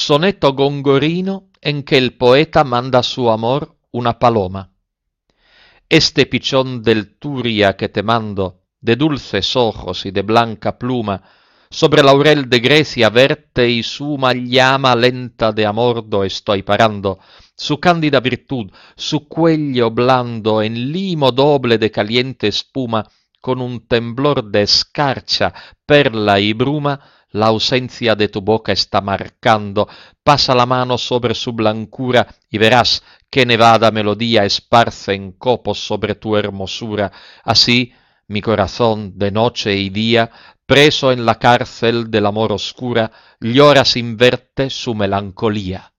Soneto gongorino en que el poeta manda a su amor una paloma. Este pichón del Turia que te mando, de dulces ojos y de blanca pluma, sobre laurel de Grecia verte y su llama lenta de amor do estoy parando, su cándida virtud, su cuello blando en limo doble de caliente espuma, con un temblor de escarcha, perla y bruma, la ausencia de tu boca está marcando. Pasa la mano sobre su blancura y verás qué nevada melodía esparce en copos sobre tu hermosura. Así mi corazón de noche y día, preso en la cárcel del amor oscura, llora sin verte su melancolía.